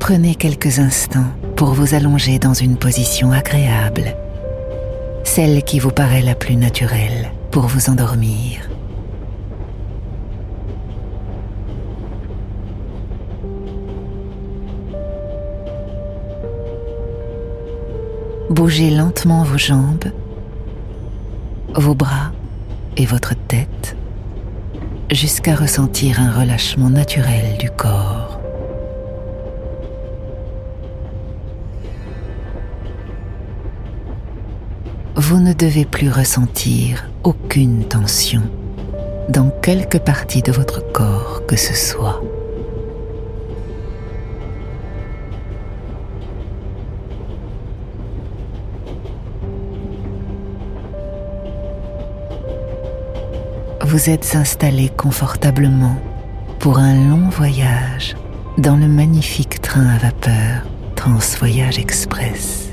Prenez quelques instants pour vous allonger dans une position agréable, celle qui vous paraît la plus naturelle pour vous endormir. Bougez lentement vos jambes, vos bras et votre tête jusqu'à ressentir un relâchement naturel du corps. Vous ne devez plus ressentir aucune tension dans quelque partie de votre corps que ce soit. Vous êtes installé confortablement pour un long voyage dans le magnifique train à vapeur Transvoyage Express.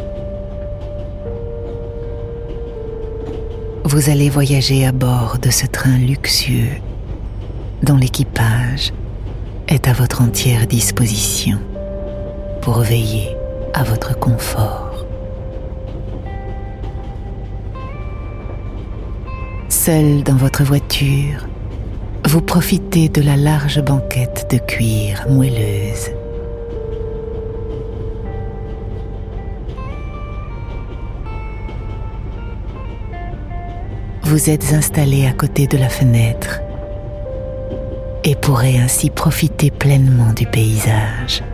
Vous allez voyager à bord de ce train luxueux dont l'équipage est à votre entière disposition pour veiller à votre confort. Seul dans votre voiture, vous profitez de la large banquette de cuir moelleuse. Vous êtes installé à côté de la fenêtre et pourrez ainsi profiter pleinement du paysage.